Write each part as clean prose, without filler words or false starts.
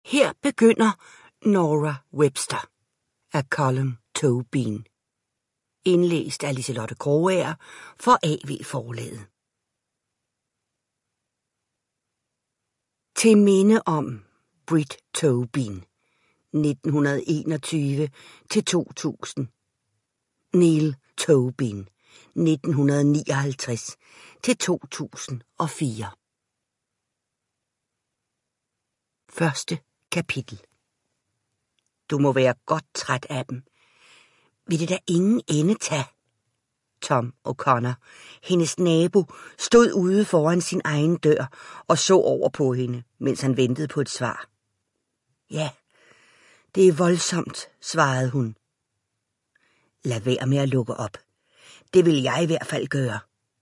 Her begynder Nora Webster af Colum Tobin. Indlæst af Liselotte Krogager for AV Forlaget. Til minde om Britt Tobin, 1921 til 2000. Neil Tobin, 1959 til 2004. Første kapitel. Du må være godt træt af dem. Vil det da ingen ende tage? Tom O'Connor, hendes nabo, stod ude foran sin egen dør og så over på hende, mens han ventede på et svar. Ja, det er voldsomt, svarede hun. Lad være med at lukke op. Det vil jeg i hvert fald gøre.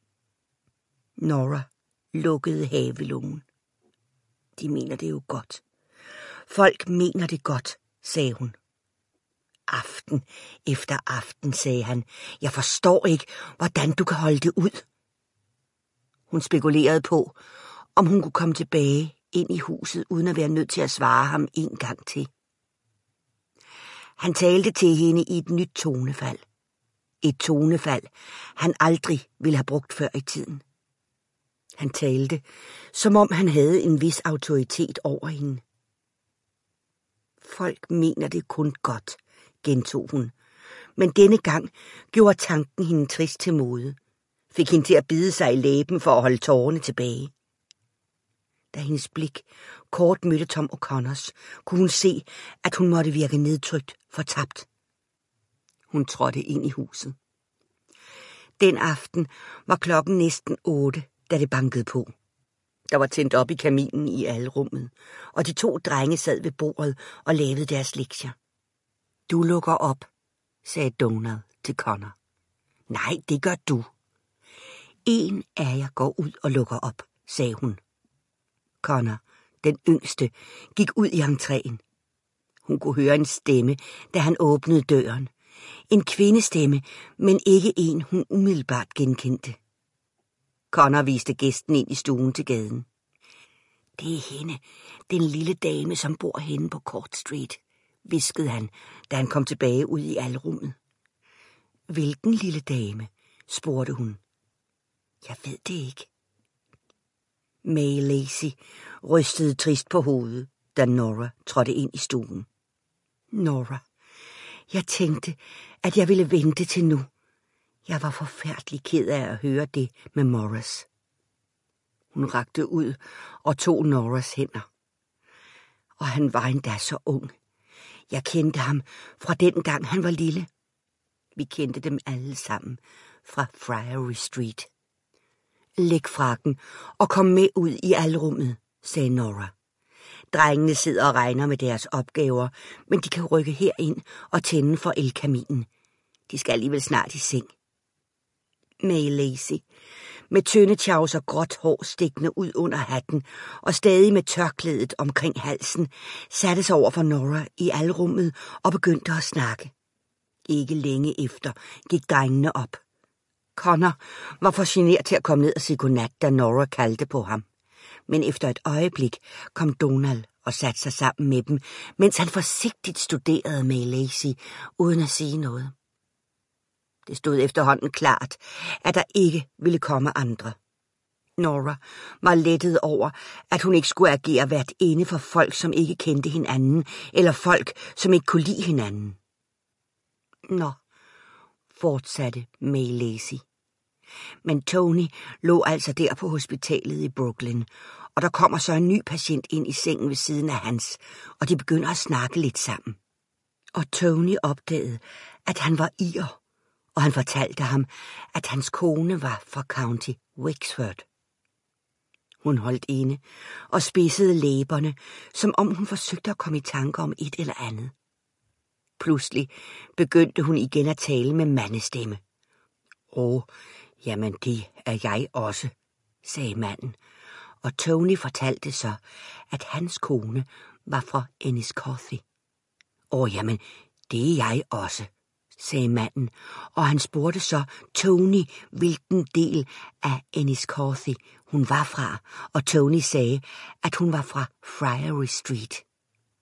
Nora lukkede havelungen. De mener det jo godt. Folk mener det godt, sagde hun. Aften efter aften, sagde han. Jeg forstår ikke, hvordan du kan holde det ud. Hun spekulerede på, om hun kunne komme tilbage ind i huset, uden at være nødt til at svare ham en gang til. Han talte til hende i et nyt tonefald. Et tonefald, han aldrig ville have brugt før i tiden. Han talte, som om han havde en vis autoritet over hende. Folk mener det kun godt, gentog hun, men denne gang gjorde tanken hende trist til mode, fik hende til at bide sig i læben for at holde tårerne tilbage. Da hendes blik kort mødte Tom O'Connors, kunne hun se, at hun måtte virke nedtrykt, fortabt. Hun trådte ind i huset. Den aften var klokken næsten 8, da det bankede på. Der var tændt op i kaminen i alrummet, og de 2 drenge sad ved bordet og lavede deres lektier. Du lukker op, sagde Donald til Connor. Nej, det gør du. En af jer går ud og lukker op, sagde hun. Connor, den yngste, gik ud i entréen. Hun kunne høre en stemme, da han åbnede døren. En kvindestemme, men ikke en, hun umiddelbart genkendte. Connor viste gæsten ind i stuen til gaden. Det er hende, den lille dame, som bor henne på Court Street, hviskede han, da han kom tilbage ud i alrummet. Hvilken lille dame? Spurgte hun. Jeg ved det ikke. May Lacey rystede trist på hovedet, da Nora trådte ind i stuen. Nora, jeg tænkte, at jeg ville vente til nu. Jeg var forfærdelig ked af at høre det med Morris. Hun rakte ud og tog Noras hænder. Og han var endda så ung. Jeg kendte ham fra den gang han var lille. Vi kendte dem alle sammen fra Friary Street. Læg frakken og kom med ud i alrummet, sagde Nora. Drengene sidder og regner med deres opgaver, men de kan rykke herind og tænde for elkaminen. De skal alligevel snart i seng. May Lacey, med tynde tjavs og gråt hår stikkende ud under hatten og stadig med tørklædet omkring halsen, satte sig over for Nora i alrummet og begyndte at snakke. Ikke længe efter gik drengene op. Connor var for genert til at komme ned og sige godnat, da Nora kaldte på ham. Men efter et øjeblik kom Donald og satte sig sammen med dem, mens han forsigtigt studerede May Lacey uden at sige noget. Det stod efterhånden klart, at der ikke ville komme andre. Nora var lettet over, at hun ikke skulle agere værtinde for folk, som ikke kendte hinanden, eller folk, som ikke kunne lide hinanden. Nå, fortsatte May Lacey. Men Tony lå altså der på hospitalet i Brooklyn, og der kommer så en ny patient ind i sengen ved siden af hans, og de begynder at snakke lidt sammen. Og Tony opdagede, at han var ir, og han fortalte ham, at hans kone var fra County Wexford. Hun holdt inde og spidsede læberne, som om hun forsøgte at komme i tanke om et eller andet. Pludselig begyndte hun igen at tale med mandestemme. Jamen det er jeg også, sagde manden, og Tony fortalte så, at hans kone var fra Enniscorthy. Jamen det er jeg også, sagde manden, og han spurgte så Tony, hvilken del af Enniscorthy hun var fra, og Tony sagde, at hun var fra Friary Street.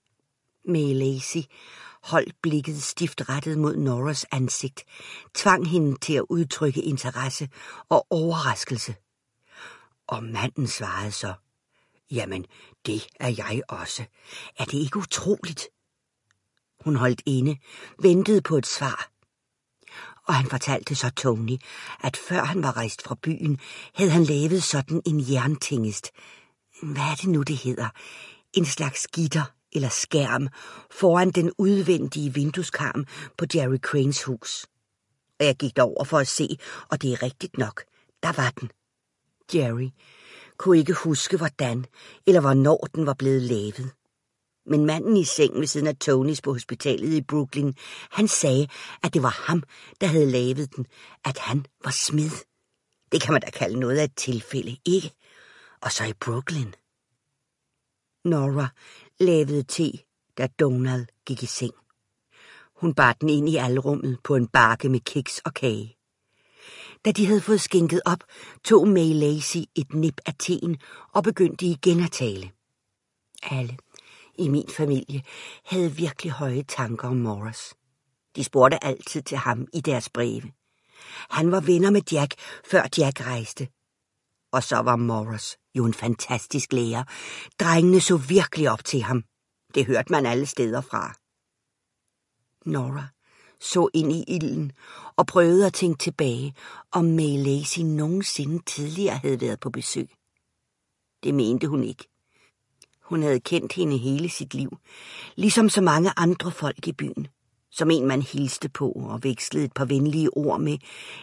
May Lacy holdt blikket stift rettet mod Noras ansigt, tvang hende til at udtrykke interesse og overraskelse. Og manden svarede så, jamen, det er jeg også. Er det ikke utroligt? Hun holdt inde, ventede på et svar. Og han fortalte så Tony, at før han var rejst fra byen, havde han lavet sådan en jerntingest. Hvad er det nu, det hedder? En slags gitter eller skærm foran den udvendige vindueskarm på Jerry Cranes hus. Og jeg gik derover for at se, og det er rigtigt nok. Der var den. Jerry kunne ikke huske, hvordan eller hvornår den var blevet lavet. Men manden i sengen ved siden af Tonys på hospitalet i Brooklyn, han sagde, at det var ham, der havde lavet den, at han var smed. Det kan man da kalde noget af et tilfælde, ikke? Og så i Brooklyn. Nora lavede te, da Donald gik i seng. Hun bar den ind i alrummet på en bakke med kiks og kage. Da de havde fået skænket op, tog May Lacy et nip af teen og begyndte igen at tale. Alle i min familie havde virkelig høje tanker om Morris. De spurgte altid til ham i deres breve. Han var venner med Jack, før Jack rejste. Og så var Morris jo en fantastisk lærer. Drengene så virkelig op til ham. Det hørte man alle steder fra. Nora så ind i ilden og prøvede at tænke tilbage, om May Lacy nogensinde tidligere havde været på besøg. Det mente hun ikke. Hun havde kendt hende hele sit liv, ligesom så mange andre folk i byen, som en man hilste på og vekslede et par venlige ord med,